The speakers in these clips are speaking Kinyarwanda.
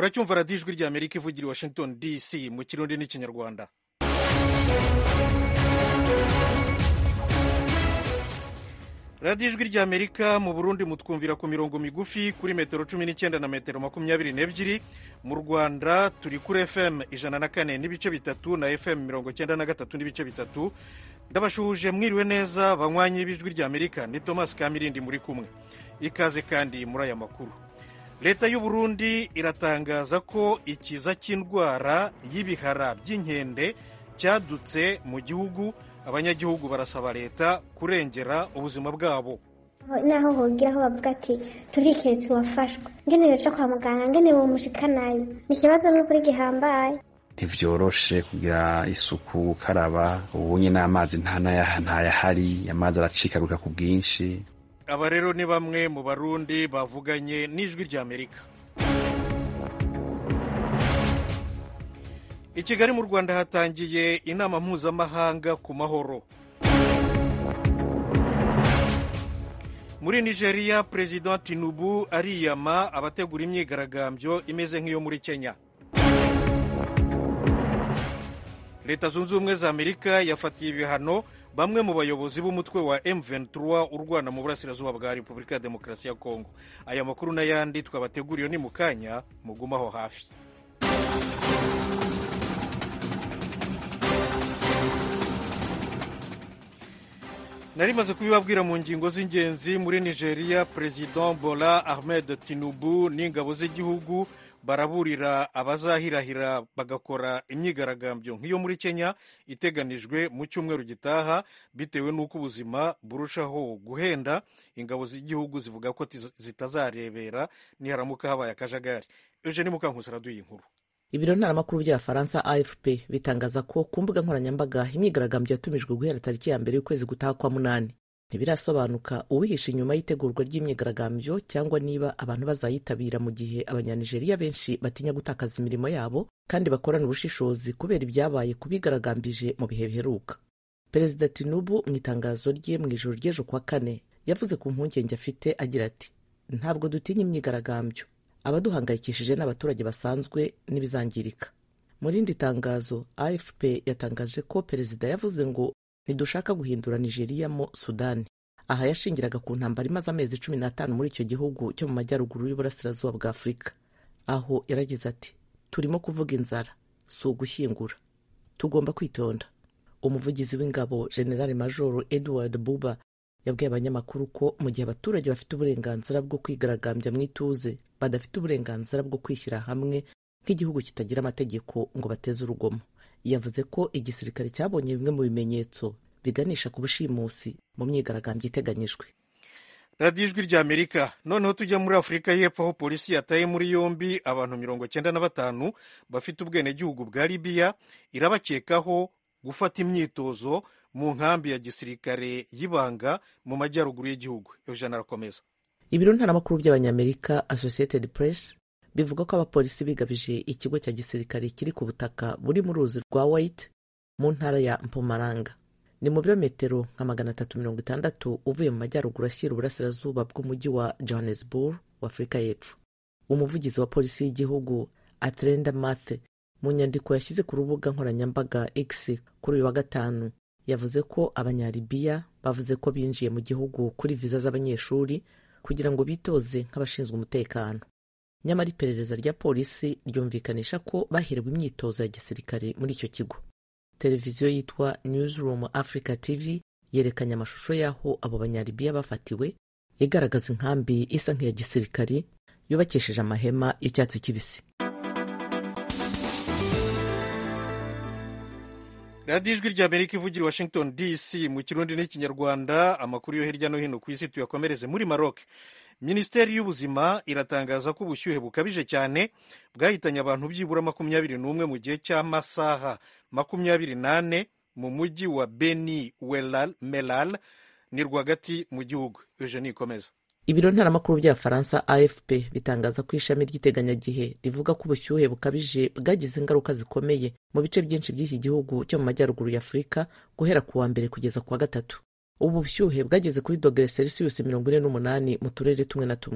muracyumva radiyo ijwi ry'Amerika ivugira i Washington DC mu kirundi n'ikinyarwanda. radiyo ijwi ry'Amerika mu Burundi mutwumvira ku mirongo migufi kuri metero 19 na metero 22. Mu Rwanda turi kuri FM 104 n'ibice bitatu na FM 93 n'ibice bitatu. Ndabashuhuje mwiriwe neza banywanyi b'ijwi ry'Amerika, ni Thomas Kamirindi muri kumwe. Ikaze kandi muri aya makuru. Leta y'u Burundi iratangaza ko ikiza cy'indwara y'ibihara by'inkende cyadutse mu gihugu. Abanyagihugu barasaba leta kurengera ubuzima bwabo. Naho hongira aho bavuga ati turiketse wafashwe ngene rero kwa muganga ngene wo mushikanayo ni kibazo n'ukuri gihambaye. Ntivyoroshe kugira isuku karaba ubunye n'amazi ntayahari, amazi aracikagurika ku bwinshi. Aba rero ni bamwe mu Barundi bavuganye n'ijwi ry'Amerika. I Kigali mu Rwanda hatangiye inama mpuzamahanga ku mahoro. Muri Nigeria President Tinubu ariyama abategura imyigaragambyo imeze nk'iyo muri Kenya. Leta Zunze Ubumwe za Amerika yafatiye ibihano bamwe mu bayobozi b'umutwe wa M23 urwana mu burasirazuba bwa Repubulika ya Demokarasi ya Kongo. Aya makuru n'ayandi twabateguriye ni mu kanya, mugumaho hafi. Narimaze kubibabwira mu ngingo z'ingenzi. Muri Nigeria President Bola Ahmed Tinubu n'ingabo z'igihugu baraburira abazahirahira bagakora imyigaragambyo nk'iyo muri Kenya iteganijwe mu cyumweru gitaha bitewe n'uko ubuzima burushaho guhenda. Ingabo z'igihugu zivuga ko zitazarebera niharamuka habaye akajagari. Eugene Mukankusi araduye inkuru. Ibiro ntaramakuru by'Abafaransa AFP bitangaza ko ku mbuga nkoranyambaga imyigaragambyo yatumijwe guhera tariki ya mbere y'ukwezi gutaha kwa munani. Ntibirasobanuka uwihishe inyuma y'itegurwa ry'imyigaragambyo cyangwa niba abantu bazayitabira mu gihe abanyanigeriya benshi batinya gutakaza imirimo yabo kandi bakorana ubushishozi kubera ibyabaye kubigaragambije mu bihe biheruka. Perezida Tinubu mu itangazo rye mu ijoro ry'ejo kwa kane yavuze ku mpungenge afite agira ati ntabwo dutinya imyigaragambyo, abaduhangayikishije n'abaturage basanzwe n'ibizangirika. Mu rindi tangazo AFP yatangaje ko perezida yavuze ngo ntidushaka guhindura Nigeria mo Sudani. Aha yashingiraga ku ntambara imaze amezi 15 muri icyo gihugu cyo mu majyaruguru y'uburasirazuba bwa Afurika. Aho yaragize ati turimo kuvuga inzara, si ugushyingura, tugomba kwitonda. Umuvugizi w'ingabo General Major Edward Buba yabwiye abanyamakuru ko mu gihe abaturage bafite uburenganzira bwo kwigaragambya mu ituze, badafite uburenganzira bwo kwishyira hamwe nk'igihugu kitagira amategeko ngo bateze urugomo. Yavuze ko igisirikare cyabonye bimwe mu bimenyetso biganisha ku bushimusi mu myigaragambyo iteganyijwe. Radiyo ijwi ry'Amerika. Noneho tujya muri Afurika y'Epfo aho polisi yataye muri yombi abantu 95 bafite ubwenegihugu bwa Libya, irabakekaho gufata imyitozo mu nkambi ya gisirikare y'ibanga mu majyaruguru y'igihugu. Eugene arakomeza. Ibiro ntaramakuru by'Abanyamerika Associated Press bivuga ko abapolisi bigabije ikigo cya gisirikare kiri ku butaka buri mu ruzi rwa White mu ntara ya Mpumalanga. Ni mu birometero nka 360 uvuye mu majyaruguru ashyira uburasirazuba bw'umujyi wa Johannesburg wa Afurika y'Epfo. Umuvugizi wa polisi y'igihugu Atrenda Mathe mu nyandiko yashyize ku rubuga nkoranyambaga X kuri uyu wa gatanu yavuze ko Abanyalibiya bavuze ko binjiye mu gihugu kuri viza z'abanyeshuri kugira ngo bitoze nk'abashinzwe umutekano. Nyamara iperereza rya polisi ryumvikanisha ko baherewe imyitozo ya gisirikare muri icyo kigo. Televiziyo yitwa Newsroom Africa TV yerekanye amashusho y'aho abo Banyalibiya bafatiwe, igaragaza inkambi isa nk'iya gisirikare yubakishije amahema y'icyatsi kibisi. Radiyo ijwi ry'Amerika ivugira Washington DC mu kirundi n'ikinyarwanda. Amakuru yo hirya no hino ku isi tuyakomereze muri Maroc. Minisiteri y'ubuzima iratangaza ko ubushyuhe bukabije cyane bwahitanye abantu byibura 21 mu gihe cy'amasaha 28 mu mujyi wa Beni Mellal ni rwagati mu gihugu. Eugene ikomeza. Ibiro ntaramakuru by'Abafaransa AFP bitangaza ko ishami ry'iteganyagihe rivuga ko ubushyuhe bukabije bwagize ingaruka zikomeye mu bice byinshi by'iki gihugu cyo mu majyaruguru ya Afurika guhera ku wa mbere kugeza ku wa gatatu. Ubu bushyuhe bwageze kuri dogere Celsius 48 mu turere tumwe na tumwe.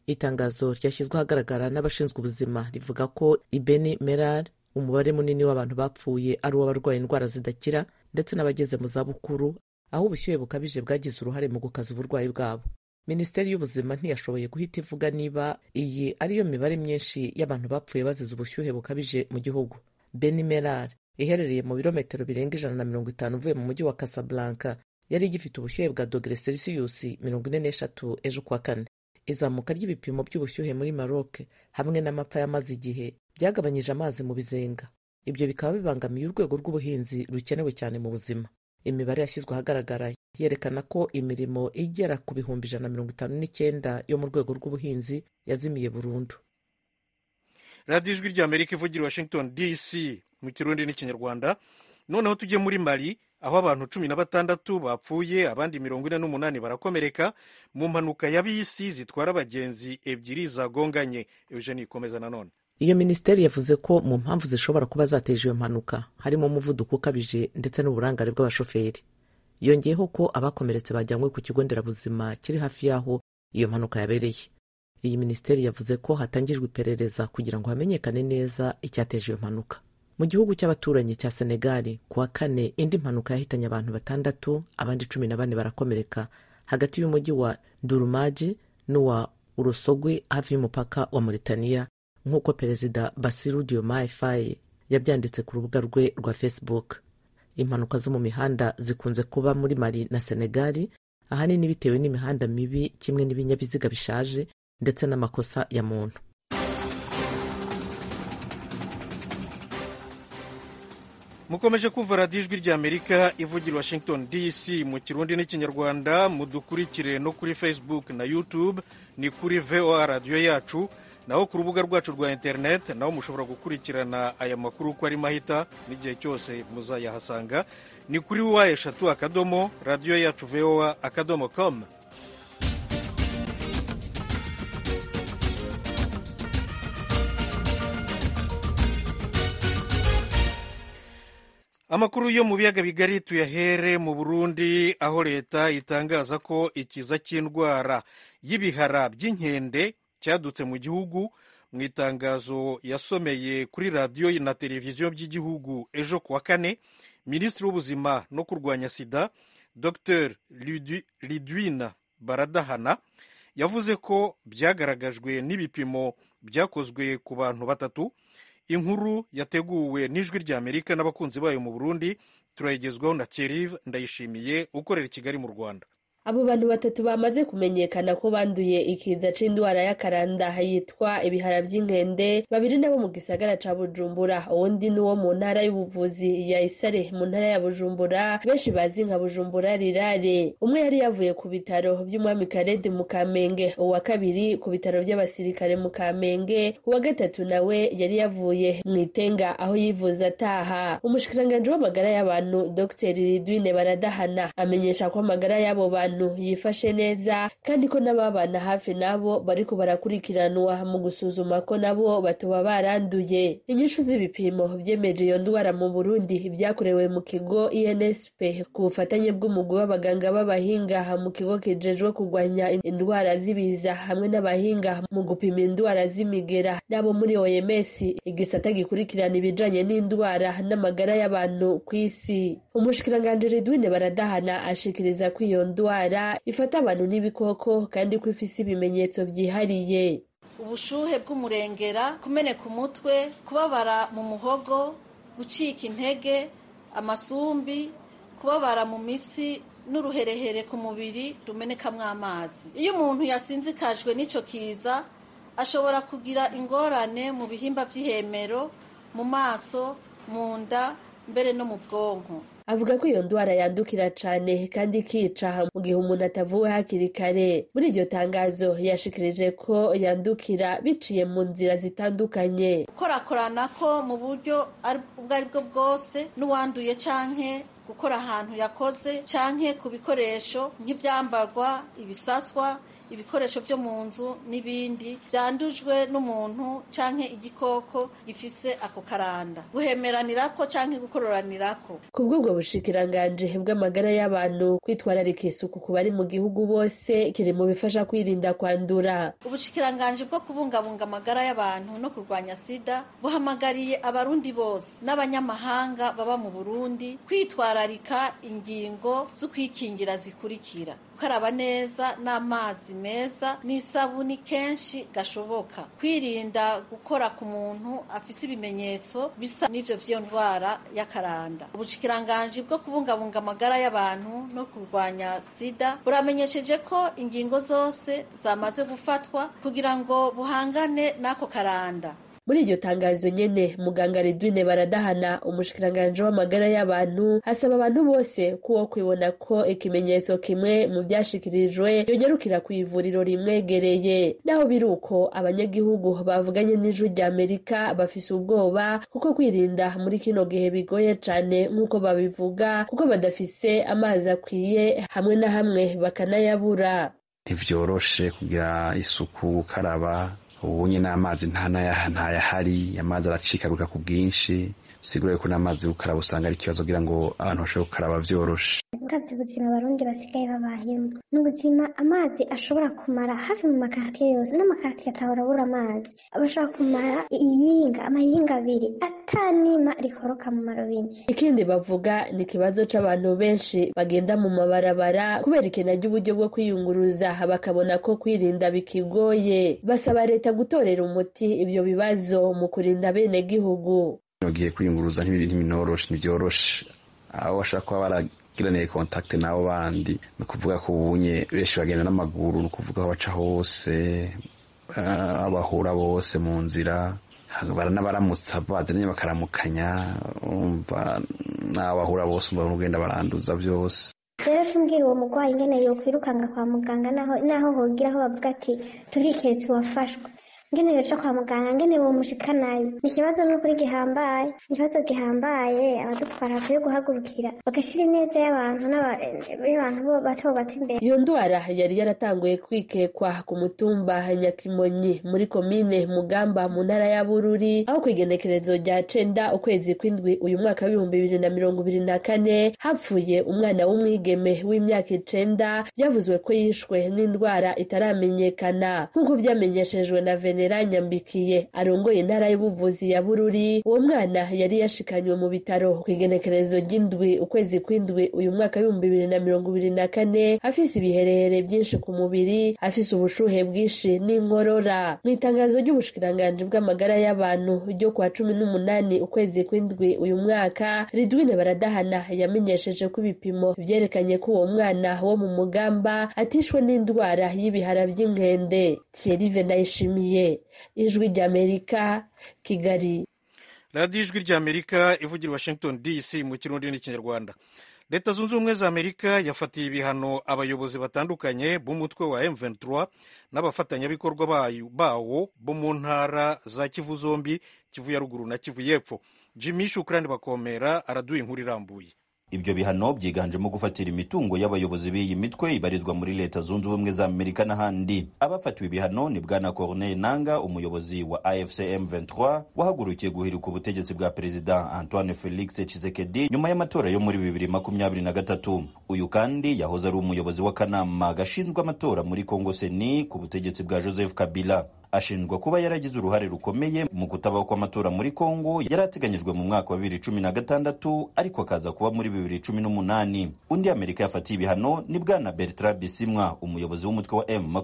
Itangazo ryashyizwe ahagaragara n'abashinzwe ubuzima rivuga ko Ibeni Meral umubare munini w'abantu bapfuye ari uw'abarwaye indwara zidakira ndetse n'abageze mu zabukuru, aho ubushyuhe bukabije bwagize uruhare mu gukaza uburwayi bwabo. Minisiteri y'ubuzima ntiyashoboye guhita ivuga niba iyi ariyo mibare myinshi y'abantu bapfuye bazize ubushyuhe bukabije mu gihugu. Beni Meral iherereye mu birometero birenga 150 uvuye mu mujyi wa Casablanca yari igifite ubushyuhe bwa dogere Celsius 43 ejo kuwa kane. Izamuka ry'ibipimo by'ubushyuhe muri Maroc hamwe n'amapfa yamaze igihe byagabanyije amazi mu bizenga. Ibyo bikaba bibangamiye urwego rw'ubuhinzi rukenewe cyane mu buzima. Imibare yashyizwe ahagaragara yerekana ko imirimo igera ku bihumbi 159 yo mu rwego rw'ubuhinzi yazimiye burundu. radiyo ijwi ry'Amerika ivugira Washington DC mu Kirundi n'Ikinyarwanda. Noneho tujye muri Mali, aho abantu 16 bapfuye, abandi 48 barakomereka mu mpanuka ya bisi zitwara abagenzi ebyiri zagonganye. Eugenie ikomeza nanone. Iyo minisiteri yavuze ko mu mpamvu zishobora kuba zateje iyo mpanuka harimo umuvuduko ukabije ndetse n'uburangare bw'abashoferi. Yongeyeho ko abakomeretse bajyanywe ku kigo nderabuzima kiri hafi y'aho iyo mpanuka yabereye. Iyi minisiteri yavuze ko hatangijwe iperereza kugira ngo hamenyekane neza icyateje iyo mpanuka. Mu gihugu cy'abaturanyi cya Senegal kuwa kane indi mpanuka yahitanye abantu 6, abandi 14 barakomereka hagati y'umujyi wa Durumaji n'uwa Urusogwe hafi y'umupaka wa Mauritania, nk'uko Perezida Bassirou Diomaye Faye yabyanditse ku rubuga rwe rwa Facebook. Impanuka zo mu mihanda zikunze kuba muri Mali na Senegal, ahanini bitewe n'imihanda mibi kimwe n'ibinyabiziga bishaje ndetse n'amakosa ya muntu. Mukomeje kumva radiyo ijwi ry'Amerika ivugira Washington DC mu Kirundi n'Ikinyarwanda. Mudukurikire no kuri Facebook na YouTube, ni kuri VOA radiyo yacu, naho ku rubuga rwacu rwa internet naho mushobora gukurikirana aya makuru uko ari mahita n'igihe cyose muzayahasanga, ni kuri wa3 radiyo yacu voa.com. Amakuru yo mu biyaga bigari tuyahere mu Burundi, aho leta itangaza ko ikiza cy'indwara y'ibihara by'inkende cyadutse mu gihugu. Mu itangazo yasomeye kuri radiyo na televiziyo by'igihugu ejo kuwa kane, Minisitiri w'Ubuzima no kurwanya sida Dr Lidwine Baradahana yavuze ko byagaragajwe n'ibipimo byakozwe ku bantu 3. Inkuru yateguwe n'Ijwi ry'Amerika n'abakunzi bayo mu Burundi, turayigezwaho na Thierry Ndayishimiye ukorera i Kigali mu Rwanda. Abo bantu 3 bamaze kumenyekana ko banduye ikiza c'indwara y'akaranda yitwa ibihara by'inkende, 2 nabo mu gisagara ca Bujumbura, uwundi ni wo mu ntara y'ubuvuzi ya Isare mu ntara ya Bujumbura, benshi bazi nka Bujumbura rirare. Umwe yari yavuye ku bitaro by'Umwami Karede mu Kamenge, uwa kabiri ku bitaro by'abasirikare mu Kamenge, uwa gatatu nawe yari yavuye mu Itenga aho yivuza ataha. Umushikiranganje w'amagara y'abantu Dr Lidwine Baradahana amenyesha ko amagara y'abo bantu yifashe neza kandi ko n'ababana hafi nabo bariko barakurikiranwa mu gusuzuma ko nabo batoba baranduye. Inyishu z'ibipimo byemeje iyo ndwara mu Burundi byakorewe mu kigo INSP ku bufatanye bw'umugwi w'abaganga b'abahinga mu kigo kijejwe kurwanya indwara z'ibiza hamwe n'abahinga mu gupima indwara z'imigera nabo muri OMS, igisata gikurikirana ibijanye n'indwara n'amagara y'abantu ku isi. Umushikiranganje Lidwine Baradahana ashikiriza ko iyo ndwara ifata abantu n'ibikoko kandi ko ifise ibimenyetso byihariye. Ubushuhe bw'umurengera, kumeneka umutwe, kubabara mu muhogo, gucika intege, amasumbi, kubabara mu mitsi n'uruherehere ku mubiri rumenekamwo amazi. Iyo umuntu yasinzikajwe n'ico kiza ashobora kugira ingorane mu bihimba by'ihemero, mu maso, mu nda, mbere no mu bwonko. Avuga ko iyo ndwara yandukira cane kandi ikica mu gihe umuntu atavuwe hakiri kare. Muri iryo tangazo yashikirije ko yandukira biciye mu nzira zitandukanye. Korakorana ko mu buryo ubwo ari bwo bwose n'uwanduye canke gukora ahantu yakoze canke ku bikoresho nk'ivyambarwa, ibisaswa, ibikoresho byo mu nzu n'ibindi byandujwe n'umuntu canke igikoko gifise ako karanda, guhemeranirako canke gukororanirako. Kubw'ubwo bushikiranganje bw'amagara y'abantu, kwitwararika isuku ku bari mu gihugu bose kiri mu bifasha kwirinda kwandura. Ubushikiranganje bwo kubungabunga amagara y'abantu no kurwanya sida buhamagariye abarundi bose n'abanyamahanga baba mu Burundi kwitwararika ingingo zo kwikingira zikurikira: gukaraba neza n'amazi meza n'isabuni kenshi gashoboka, kwirinda gukora ku muntu afise ibimenyetso bisa n'ivyo vy'iyo ndwara y'akaranda. Ubushikiranganje bwo kubungabunga amagara y'abantu no kurwanya sida buramenyesheje ko ingingo zose zamaze gufatwa kugira ngo buhangane n'ako karanda. Muri iryo tangazo nyene, muganga Ridwine Baradahana, umushikiranganje w'amagara y'abantu, asaba abantu bose kuwo kwibona ko ikimenyetso kimwe mu byashikirijwe yonyarukira ku ivuriro rimwegereye. Naho biruko, abanyagihugu bavuganye n'Ijwi ry'Amerika bafise ubwoba kuko kwirinda muri kino gihe bigoye cane nk'uko babivuga, kuko badafise amazi akwiye, hamwe na hamwe bakanayabura. Ntivyoroshe kugira isuku, gukaraba, ubunye n'amazi ntayahari, amazi aracikaguka ku bwinshi, sigure ko n'amazi gukaraba usanga ari ikibazo kugira ngo abantu bashobore gukaraba vyoroshe. Uravye ubuzima abarundi basigaye babayemo, n'ubuzima amazi ashobora kumara hafi mu makartiye yose, n'amakartiye atahora abura amazi, abashobora kumara amahinga abiri atanima rikoroka mu marobine. Ikindi bavuga ni ikibazo c'abantu benshi bagenda mu mabarabara kubera ikena ry'uburyo bwo kwiyunguruza, bakabona ko kwirinda bikigoye. Basaba leta gutorera umuti ivyo bibazo mu kurinda bene gihugu. Ugiye kwiyunguruza ntibyoroshe, aho bashaka kuba baragiraniye contact n'abo bandi, ni ukuvuga ko ubunye benshi bagenda n'amaguru, ni ukuvuga aho baca hose, abahura bose mu nzira, baranabaramutsa bazanye bakaramukanya, n'abahura bose ugenda baranduza byose. Rero tumbwira uwo mugwayi ingene yokwirukanga kwa muganga, naho hogira aho bavuga ati turiketse wafashwe, ngene yoca kwa muganga, ngene bomushikanayo. Ni ikibazo n'ukuri gihambaye abadutwara bakwiye guhagurukira bagashira ineza y'abantu n'abantu bato imbere. Iyo ndwara yari yaratanguye kwikekwa ku mutumba Nyakimonyi muri komine Mugamba mu ntara ya Bururi, aho kwigenekerezo rya 9 ukwezi kw'indwi uyu mwaka wa 2024 hapfuye umwana w'umwigeme w'imyaka 9 byavuzwe ko yishwe n'indwara itaramenyekana. Nk'uko byamenyeshejwe na Venera Nyambikiye arongoye intara y'ubuvuzi ya Bururi, uwo mwana yari yashikanywe mu bitaro kwigenekerezo ry'indwi ukwezi kw'indwi uyu mwaka wa 2024 afise ibiherehere byinshi ku mubiri, afise ubushuhe bwinshi n'inkorora. Mu itangazo ry'ubushikiranganje bw'amagara y'abantu ryo kwa 18 ukwezi kw'indwi uyu mwaka, Ridwine Baradahana yamenyesheje ko ibipimo vyerekanye ko uwo mwana wo mu Mugamba atishwe n'indwara y'ibihara by'inkende. Thierry Venayishimiye, Ijwi ry'Amerika, Kigali. Radio Ijwi ry'Amerika ivugira Washington DC mu Kirundi n'Ikinyarwanda. Leta Zunze Ubumwe za Amerika yafatiye ibihano abayobozi batandukanye b'umutwe wa M23 n'abafatanyabikorwa bawo bo mu ntara za Kivu zombi, Kivu ya ruguru na Kivu y'epfo. Jimmy Shukrani Bakomera araduha inkuru irambuye. Ibyo bihano byiganjemo gufatira imitungo y'abayobozi b'iyi mitwe ibarizwa muri Leta Zunze Ubumwe za Amerika n'ahandi. Abafatiwe ibihano ni bwana Corneille Nangaa, umuyobozi wa AFC M23 wahagurukiye guhirika ubutegetsi bwa Perezida Antoine Felix Tshisekedi nyuma y'amatora yo muri 2023. Uyu kandi yahoze ari umuyobozi w'akanama gashinzwe amatora muri Congo Seni ku butegetsi bwa Joseph Kabila. Ashinjwa kuba yaragize uruhare rukomeye mu kutabaho kw'amatora muri Congo yarateganyijwe mu mwaka wa 2016 ariko akaza kuba muri 2018. Undi Amerika yafatiye ibihano ni bwana Bertrand Bisimwa, umuyobozi w'umutwe wa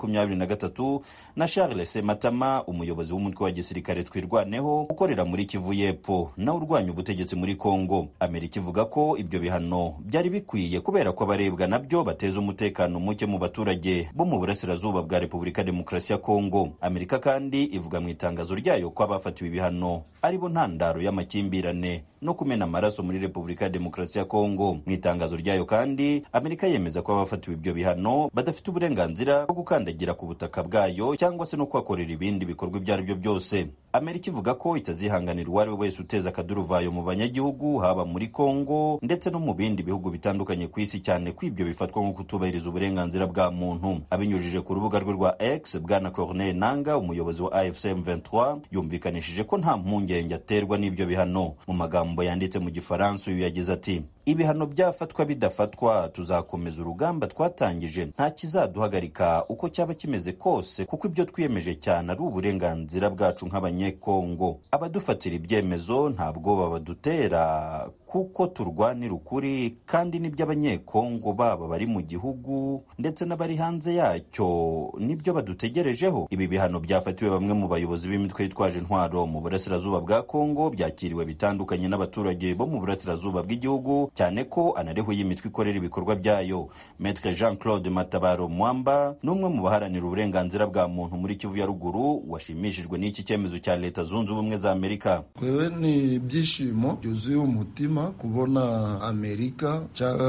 M23, na Charles Sematama, umuyobozi w'umutwe wa gisirikare Twirwaneho ukorera muri Kivu y'epfo na urwanya ubutegetsi muri Congo. Amerika ivuga ko ibyo bihano byari bikwiye kubera ko abarebwa nabyo bateza umutekano muke mu baturage bo mu burasirazuba bwa Repubulika Demokarasi ya Congo. Amerika kandi ivuga mu itangazo ryayo ko abafatiwe ibihano aribo ntandaro y'amakimbirane no kumena amaraso muri Repubulika ya Demokarasi ya Kongo. Mu itangazo ryayo kandi Amerika yemeza ko abafatiwe ibyo bihano badafite uburenganzira bwo gukandagira ku butaka bwayo cyangwa se no kuhakorera ibindi bikorwa ibyo ari byo byose. Amerika ivuga ko itazihanganira uwo ari we wese uteza akaduruvayo mu banyagihugu, haba muri Kongo ndetse no mu bindi bihugu bitandukanye ku isi, cyane ko ibyo bifatwa nko kutubahiriza uburenganzira bwa muntu. Abinyujije ku rubuga rwe rwa X, Bwana Corneille Nangaa, umuyobozi wa AFC M23, yumvikanishije ko nta mpungenge aterwa n'ibyo bihano. Mu magambo yanditse mu Gifaransa, uyu yagize ati: "Ibihano byafatwa bidafatwa, tuzakomeza urugamba twatangije, nta kizaduhagarika uko cyaba kimeze kose, kuko ibyo twiyemeje cyane ari uburenganzira bwacu nk'abanyekongo. Abadufatira ibyemezo nta bwoba badutera, kuko turwanira ukuri, kandi nibyo abanyekongo baba bari mu gihugu ndetse n'abari hanze yacyo nibyo badutegerejeho." Ibi bihano byafatiwe bamwe mu bayobozi b'imitwe yitwaje intwaro mu burasirazuba bwa Kongo byakiriwe bitandukanye n'abaturage bo mu burasirazuba bw'igihugu, cyane ko anariho y'imitwe ikorera ibikorwa byayo. Maître Jean-Claude Matabaro Mwamba n'umwe mu baharanira uburenganzira bwa muntu muri Kivu ya ruguru washimishijwe n'iki cyemezo cya Leta Zunze Ubumwe za Amerika. Kwewe ni ibyishimo byuzuye umutima kubona Amerika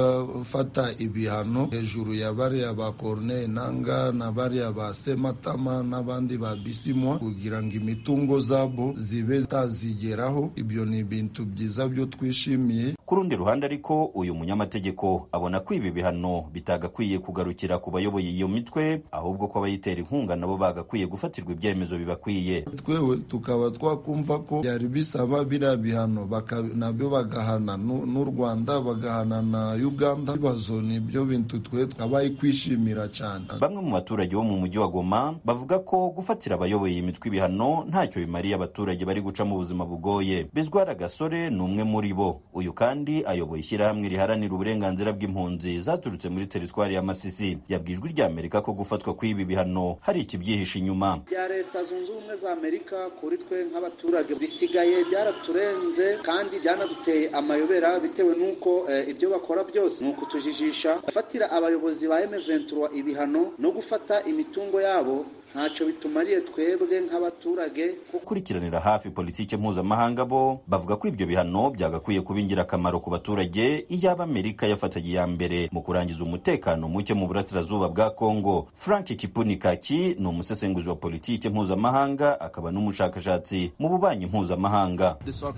cyafata ibihano hejuru ya bariya ba Corneille Nangaa na bariya ba Sematama n'abandi ba Bisimwa kugira ngo imitungo zabo zibe zitazigeraho. Ibyo ni ibintu byiza byo twishimiye. Ku rundi ruhande ariko uyu munyamategeko abona ko ibi bihano bitagakwiye kugarukira ku bayoboye iyo mitwe, ahubwo ko abayitera inkunga nabo bagakwiye gufatirwa ibyemezo bibakwiye. Twewe tukaba twakumva ko byari bisaba biriya bihano nabyo bagahana n'u Rwanda, bagahana na Uganda. Ibibazo ni ibyo bintu twe twabaye kwishimira cyane. Bamwe mu baturage bo mu mujyi wa Goma bavuga ko gufatira abayoboye imitwe ibihano ntacyo bimariye abaturage bari guca mu buzima bugoye. Bizwara Gasore ni umwe muri bo. Uyu kandi ayoboye ishyirahamwe riharanira uburenganzira bw'impunzi zaturutse muri teritwari ya Masisi. Yabwijwe rya Amerika ko gufatwa kw'ibi bihano hari ikibyihishe inyuma. Bya Leta Zunze Ubumwe za Amerika kuri twe nk'abaturage bisigaye byaraturenze kandi byanaduteye amayobera, bitewe n'uko ibyo bakora byose ni ukutujijisha. Gufatira abayobozi ba M23 ibihano no gufata imitungo yabo ntacyo bitumariye twebwe nk'abaturage. Gukurikiranira hafi politike mpuzamahanga bo bavuga ko ibyo bihano byagakwiye kuba ingirakamaro ku baturage iyaba Amerika yafataga iya mbere mu kurangiza umutekano muke mu burasirazuba bwa Kongo. Frank Kipunikaki ni umusesenguzi wa politike mpuzamahanga akaba n'umushakashatsi mu bubanyi mpuzamahanga.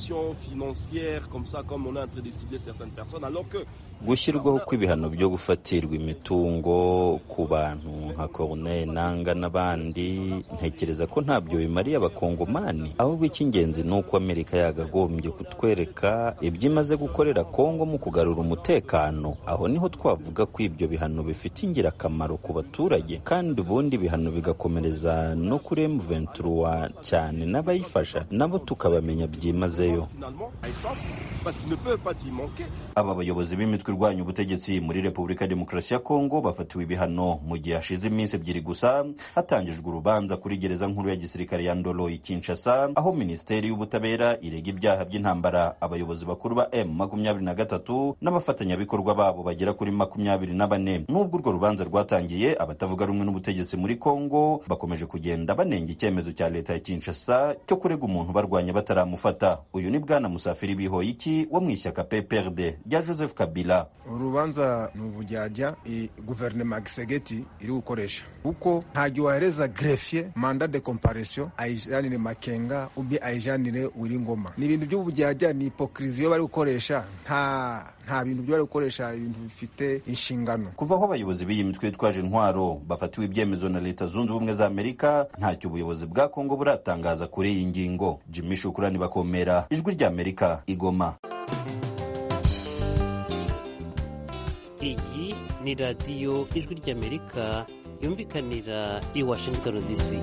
Gushyirwaho kw'ibihano byo gufatirwa imitungo ku bantu nka Corneille Nangaa n'abandi, ntekereza ko ntabyo bimariye abakongomani, ahubwo icy'ingenzi ni uko Amerika yagagombye kutwereka ibyo imaze gukorera Kongo mu kugarura umutekano. Aho niho twavuga ko ibyo bihano bifite ingirakamaro ku baturage, kandi ubundi ibihano bigakomereza no kuri M23 cyane n'abayifasha nabo tukabamenya byimazeyo. Aba bayobozi b'imitwe irwanya ubutegetsi muri Repubulika ya Demokarasi ya Kongo bafatiwe ibihano mu gihe hashize iminsi ebyiri gusa hatangijwe urubanza kuri gereza nkuru ya gisirikare ya Ndolo i Kinshasa, aho Minisiteri y'Ubutabera irega ibyaha by'intambara abayobozi bakuru ba M23 n'abafatanyabikorwa babo bagera kuri 24. Nubwo urwo rubanza rwatangiye, abatavuga rumwe n'ubutegetsi muri Kongo bakomeje kugenda banenga icyemezo cya leta ya Kinshasa cyo kurega umuntu barwanya bataramufata. Uyu ni Bwana Musafiri Bihoyiki wo mu ishyaka PPRD rya Joseph Kabila. Urubanza ni ubujyajya guverinoma Gisegeti iri gukoresha, kuko ntajya wahereza greffier mandat de comparution ayijanire Makenga ubi ayijanire Wiringoma. Ni ibintu by'ubujyajya, ni hypocrisie bari gukoresha, nta bintu byo bari gukoresha, ibintu bifite inshingano. Kuva aho abayobozi b'iyi mitwe yitwaje intwaro bafatiwe ibyemezo na Leta Zunze Ubumwe za Amerika, ntacyo ubuyobozi bwa Kongo buratangaza kuri iyi ngingo. Jimmy Shukurani Bakomera, Ijwi rya Amerika, Igoma. Iyi ni radiyo Ijwi ry'Amerika yumvikanira i Washington DC.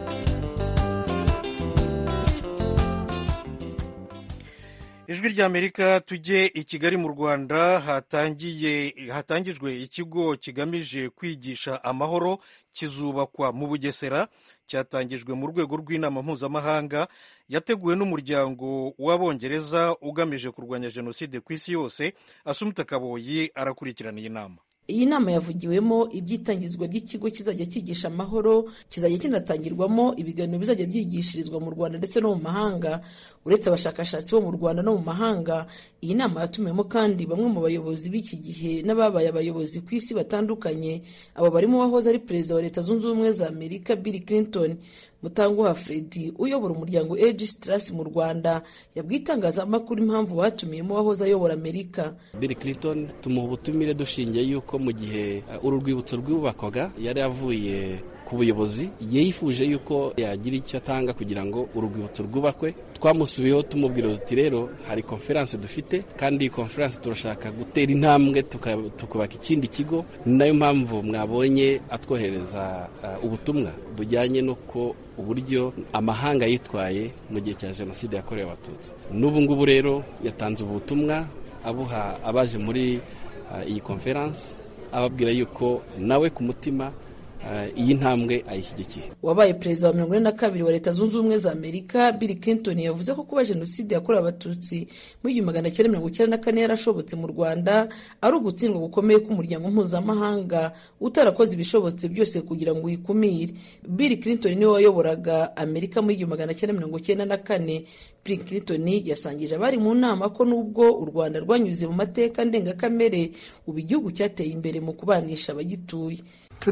Ijwi ry'Amerika, tujye i Kigali mu Rwanda. Hatangijwe ikigo kigamije kwigisha amahoro kizubakwa mu Bugesera. Cyatangijwe mu rwego rw'inama mpuzamahanga yateguwe n'umuryango w'Abongereza ugamije kurwanya jenoside ku isi yose. Asumta Kaboyi arakurikirana iyi nama. Iyi nama yavugiwemo iby'itangizwa ry'ikigo kizajya cyigisha amahoro, kizajya kinatangirwamo ibiganiro bizajya byigishirizwa mu Rwanda ndetse no mu mahanga. Uretse abashakashatsi bo mu Rwanda no mu mahanga, iyi nama yatumiwemo kandi bamwe mu bayobozi b'iki gihe n'ababaye abayobozi ku isi batandukanye. Abo barimo uwahoze ari perezida wa Leta Zunze Ubumwe za Amerika Bill Clinton. Mutanguha Fred uyobora umuryango Aegis Trust mu Rwanda yabwiye itangazamakuru impamvu batumiyemo uwahoze ayobora Amerika. Bill Clinton tumuha ubutumire dushingiye yuko mu gihe uru rwibutso rwubakwaga yari avuye ku buyobozi, yifuje yuko yagira icyo atanga kugira ngo uru rwibutso rwubakwe. Twamusubiyeho tumubwira uti rero hari conference dufite, kandi iyi conference turashaka gutera intambwe tukubaka ikindi kigo. Nayo mpamvu mwabonye atwohereza ubutumwa bujyanye nuko uburyo amahanga yitwaye mu gihe cya jenoside yakorewe Abatutsi. N'ubu ngubu rero yatanze ubutumwa abuha abaje muri iyi conference, ababwira yuko nawe ku mutima iyi ntambwe ayishyigikiye. Wabaye perezida wa 42 wa Leta Zunze Ubumwe za Amerika Bill Clinton yavuze ko kuba jenoside yakorewe Abatutsi mu 1994 yarashobotse mu Rwanda ari ugutsindwa gukomeye k'umuryango mpuzamahanga utarakoze ibishobotse byose kugira ngo uyikumire. Bill Clinton niwe wayoboraga Amerika mu 1994. Bill Clinton yasangije abari mu nama ko nubwo u Rwanda rwanyuze mu mateka ndengakamere, ubu igihugu cyateye imbere mu kubanisha abagituye.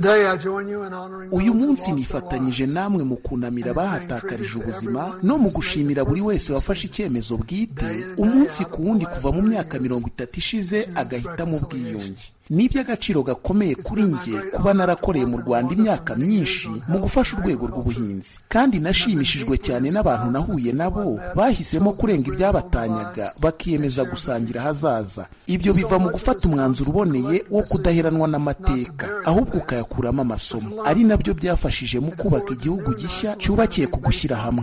Uyu munsi nifatanyije namwe mu kunamira abahatakarije ubuzima no mu gushimira buri wese wafashe icyemezo bwite umunsi ku wundi kuva mu myaka 30 ishize agahitamo ubwiyunge. Ni iby'agaciro gakomeye kuri njye kuba narakoreye mu Rwanda imyaka myinshi mu gufasha urwego rw'ubuhinzi, kandi nashimishijwe cyane n'abantu nahuye nabo bahisemo kurenga ibyabatanyaga bakiyemeza gusangira ahazaza. Ibyo biva mu gufata umwanzuro uboneye wo kudaheranwa n'amateka, ahubwo ukayakuramo amasomo, ari nabyo byafashije mu kubaka igihugu gishya cyubakiye ku gushyira hamwe.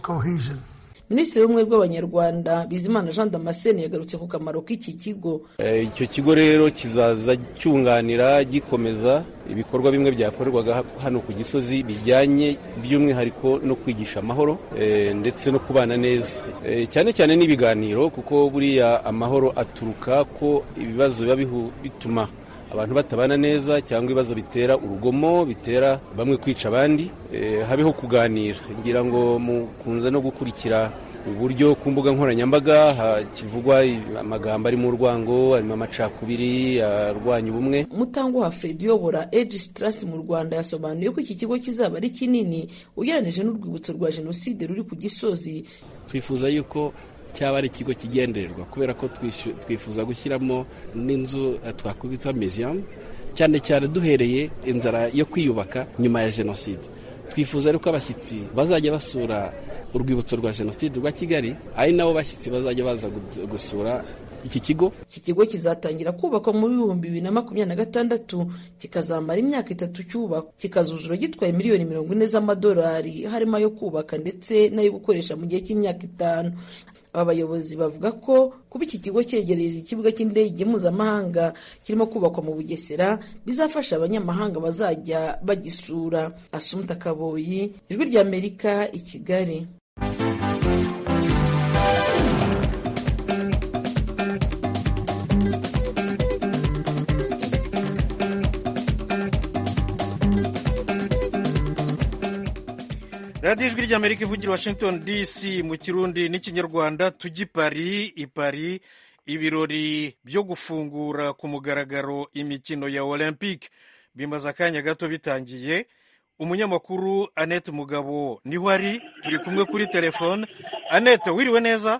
Minisitiri w'ubumwe bw'Abanyarwanda Bizimana Jean Damascene yagarutse ku kamaro k'iki kigo. Icyo kigo rero kizaza cyunganira gikomeza ibikorwa bimwe byakorerwaga hano ku Gisozi bijyanye by'umwihariko no kwigisha amahoro ndetse no kubana neza, cyane cyane n'ibiganiro, kuko buriya amahoro aturuka ko ibibazo biba bituma abantu batabana neza cyangwa ibibazo bitera urugomo, bitera bamwe kwica abandi. Habeho kuganira. Ngira ngo mukunze no gukurikira uburyo ku mbuga nkoranyambaga kivugwa amagambo ari mu rwango, arimo amacakubiri arwanya ubumwe. Mutanguha Fred uyobora Aegis Trust mu Rwanda yasobanuye ko iki kigo kizaba ari kinini ugereranije n'urwibutso rwa jenoside ruri ku Gisozi. Twifuza yuko cyaba ari ikigo kigendererwa, kubera ko twifuza gushyiramo n'inzu twakubita museum, cyane cyane duhereye inzara yo kwiyubaka nyuma ya jenoside. Twifuza ariko abashyitsi bazajya basura urwibutso rwa jenoside rwa Kigali, ari nabo bashyitsi bazajya baza gusura iki kigo. Iki kigo kizatangira kubakwa muri 2026, kikazamara imyaka 3 cyubakwa, kikazuzura gitwaye miliyoni 40 z'amadolari, harimo ayo kubaka ndetse n'ayo gukoresha mu gihe cy'imyaka 5. Aba bayobozi bavuga ko kuba iki kigo cyegereye ikibuga cy'indege mpuzamahanga kirimo kubakwa mu Bugesera bizafasha abanyamahanga bazajya bagisura. Asumta Kaboyi, Ijwi ry'Amerika, i Kigali. radiyo ijwi ry'Amerika ivugira Washington DC mu Kirundi n'Ikinyarwanda. tujya i Paris ibirori byo gufungura ku mugaragaro imikino ya Olympique bimaze akanya gato bitangiye. Umunyamakuru Annette Mugabo niho ari, turi kumwe kuri telefone. Annette, wiriwe neza?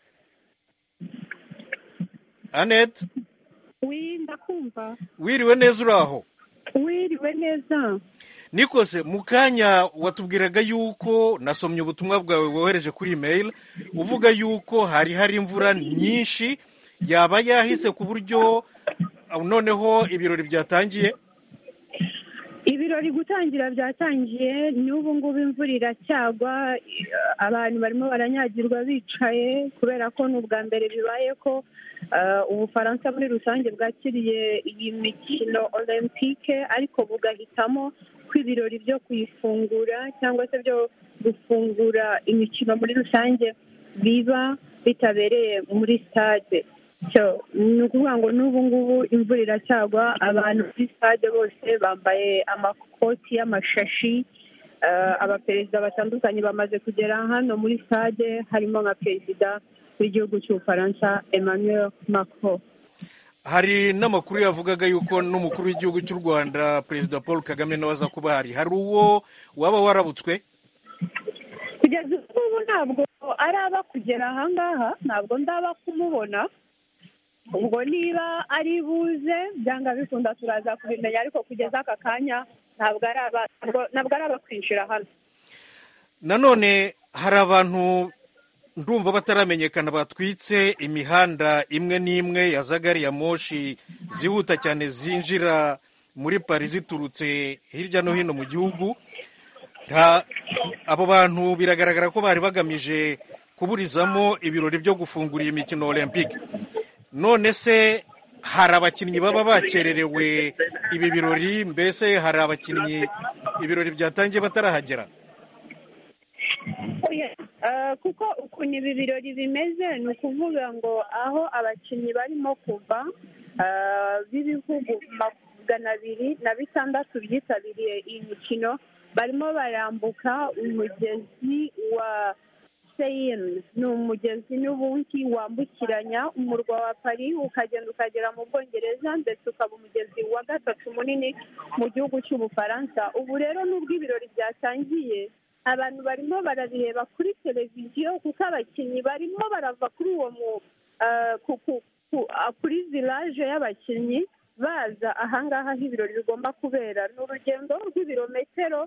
Annette? Ndakumva. Wiriwe neza uraho? Wiriwe neza. Nikose, mu kanya watubwiraga yuko nasomye ubutumwa bwawe wohereje kuri email uvuga yuko hari imvura nyinshi, yaba yahise ku buryo noneho ibirori byatangiye? Ibirori gutangira byatangiye, n'ubu ngubu imvura iracyagwa, abantu barimo baranyagirwa bicaye, kubera ko n'ubwa mbere bibaye ko Ubufaransa muri rusange bwakiriye iyi mikino Olympique, ariko bugahitamo ko ibirori byo kuyifungura cyangwa se byo gufungura imikino muri rusange biba bitabereye muri stade. ni ukuvuga ngo n'ubu ngubu imvura iracyagwa, abantu muri stade bose bambaye amakoti y'amashashi. Abaperezida batandukanye bamaze kugera hano muri stade, harimo nka perezida w'igihugu cy'Ubufaransa Emmanuel Macron. Hari n'amakuru yavugaga yuko n'umukuru w'igihugu cy'u Rwanda perezida Paul Kagame nawe aza kuba hari uwo waba warabutswe? Kugeza ubu ntabwo araba kugera ahangaha, ntabwo ndaba kumubona. Ubwo niba ari buze byanga bikunda turaza kubimenya, ariko kugeza aka kanya ntabwo araba kwinjira hano. Nanone hari abantu ndumva bataramenyekana batwitse imihanda imwe n'imwe ya za gari ya moshi zihuta cyane zinjira muri Paris ziturutse hirya no hino mu gihugu. Abo bantu biragaragara ko bari bagamije kuburizamo ibirori byo gufungura iyi mikino Olympique. None se hari abakinnyi baba bakererewe ibi birori? Mbese hari abakinnyi ibirori byatangiye batarahagera? Kuko ukuntu ibi birori bimeze ni ukuvuga ngo aho abakinnyi barimo kuva b'ibihugu 256 byitabiriye iyi mikino barimo barambuka umugezi wa Seine. Ni umugezi n'ubundi wambukiranya umurwa wa Paris ukagenda ukagera mu Bwongereza, ndetse ukaba umugezi wa gatatu munini mu gihugu cy'Ubufaransa. Ubu rero n'ubwo ibirori byatangiye, abantu barimo barabireba kuri televiziyo kuko abakinnyi barimo barava kuri uwo kuri village y'abakinnyi baza ahangaha aho ibirori bigomba kubera. Ni urugendo rw'ibirometero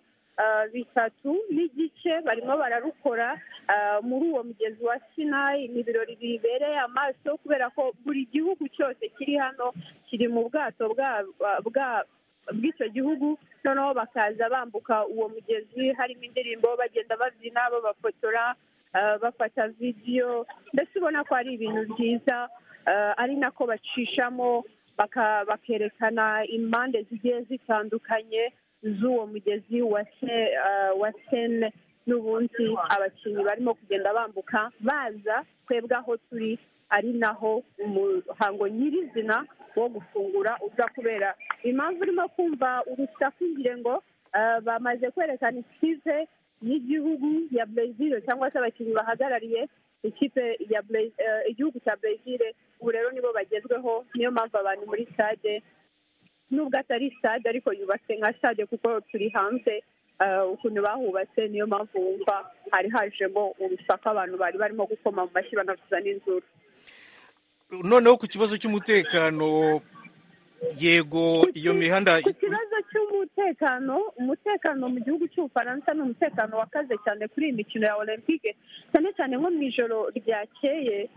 3.5 barimo bararukora muri uwo mugezi wa Sinai. Ni ibirori bibereye amaso kubera ko buri gihugu cyose kiri hano kiri mu bwato bw'icyo gihugu, noneho bakaza bambuka uwo mugezi, harimo indirimbo, bagenda babyina, babafotora, bafata vidiyo, mbese ubona ko ari ibintu byiza. Ari nako bacishamo bakerekana impande zigiye zitandukanye z'uwo mugezi wa Seine. N'ubundi abakinnyi barimo kugenda bambuka baza twebwe aho turi, ari naho umuhango nyirizina wo gufungura uza kubera. Impamvu urimo kumva urusaku ngire ngo bamaze kwerekana ikipe y'igihugu ya Brazil, cyangwa se abakinnyi bahagarariye ikipe ya igihugu cya Brazil. Ubu rero nibo bagezweho, niyo mpamvu abantu muri stade, nubwo atari stade ariko yubatse nka stade kuko turi hanze, ukuntu bahubatse niyo mpamvu wumva hari hajemo urusaku, abantu bari barimo gukoma mu mashyi banavuza n'inzuru. Noneho ku kibazo cy'umutekano, yego iyo mihanda, ku kibazo umutekano mu gihugu cy'Ubufaransa ni umutekano wakaze cyane kuri iyi mikino ya Olympique, cyane cyane nko mu ijoro ryakeye.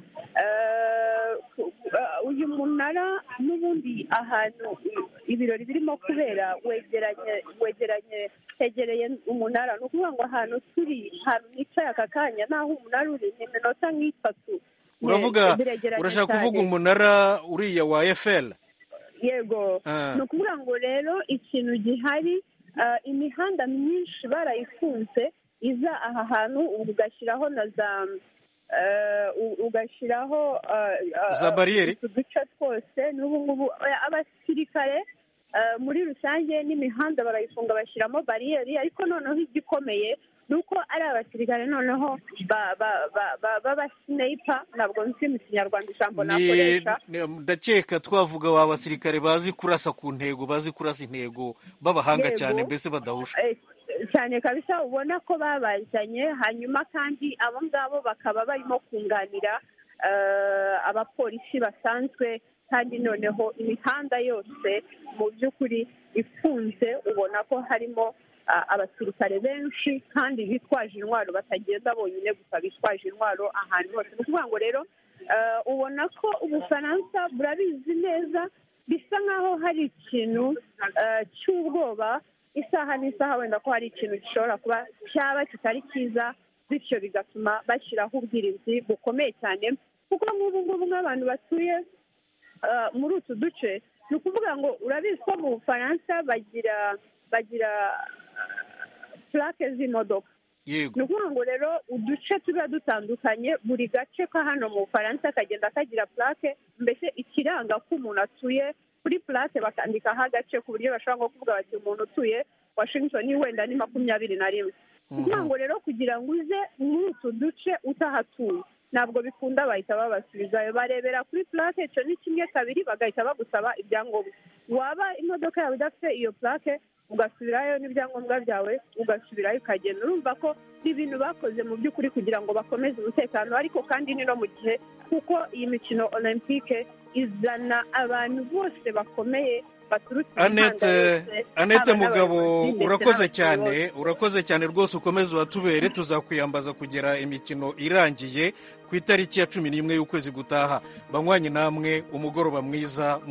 Uyu munara n'ubundi ahantu ibirori birimo kubera hegereye umunara. Ni ukuvuga ngo ahantu turi, ahantu nicaye aka kanya n'aho umunara uri ni iminota nk'itatu. Urashaka kuvuga umunara uriya wa Eiffel? Yego. Ni ukuvuga ngo rero ikintu gihari, imihanda myinshi barayifunze iza aha hantu, ugashyiraho na ugashyiraho za bariyeri uduce twose. n'ubu ngubu abasirikare muri rusange n'imihanda barayifunga bashyiramo bariyeri, ariko noneho igikomeye ni uko ari abasirikare noneho b'abasineyipa. ntabwo nzi mu kinyarwanda ijambo nakoresha. Ndakeka twavuga wa basirikare bazi kurasa ku ntego, bazi kurasa intego, b'abahanga cyane, mbese badahusha cyane kabisa. Ubona ko babazanye, hanyuma kandi abo ngabo bakaba barimo kunganira abapolisi basanzwe, kandi noneho imihanda yose mu by'ukuri ifunze. Ubona ko harimo abasirikare benshi kandi bitwaje intwaro, batagenda bonyine gusa, bitwaje intwaro ahantu hose. Ni ukuvuga ngo rero ubona ko Ubufaransa burabizi neza, bisa nk'aho hari ikintu cy'ubwoba isaha n'isaha, wenda ko hari ikintu gishobora kuba cyaba kitari cyiza, bityo bigatuma bashyiraho ubwirinzi bukomeye cyane. Kuko nk'ubu ngubu nk'abantu batuye muri utu duce, ni ukuvuga ngo urabizi ko mu Bufaransa bagira plaque z'imodoka. ni ukuvuga ngo rero uduce tuba dutandukanye, buri gace ka hano mu Bufaransa kagenda kagira plaque, mbese ikiranga ko umuntu atuye kuri plaque bakandikaho agace ku buryo bashobora nko kuvuga bati umuntu utuye Washington wenda ni 21. Ni ukuvuga ngo rero kugira ngo uze muri utu duce utahatuye ntabwo bikunda, bahita babasubizayo, barebera kuri plaque, icyo ni kimwe. Kabiri bagahita bagusaba ibyangombwa, waba imodoka yawe idafite iyo plaque ugasubirayo n'ibyangombwa byawe ugasubirayo ukagenda. Urumva ko ni ibintu bakoze mu by'ukuri kugira ngo bakomeze umutekano, ariko kandi ni no mu gihe kuko iyi mikino olympique izana abantu bose bakomeye baturutse Annette Mugabo, urakoze cyane rwose, ukomeze uhatubere, tuzakwiyambaza kugera imikino irangiye ku itariki ya 11 y'ukwezi gutaha. Banywanyi namwe umugoroba mwiza.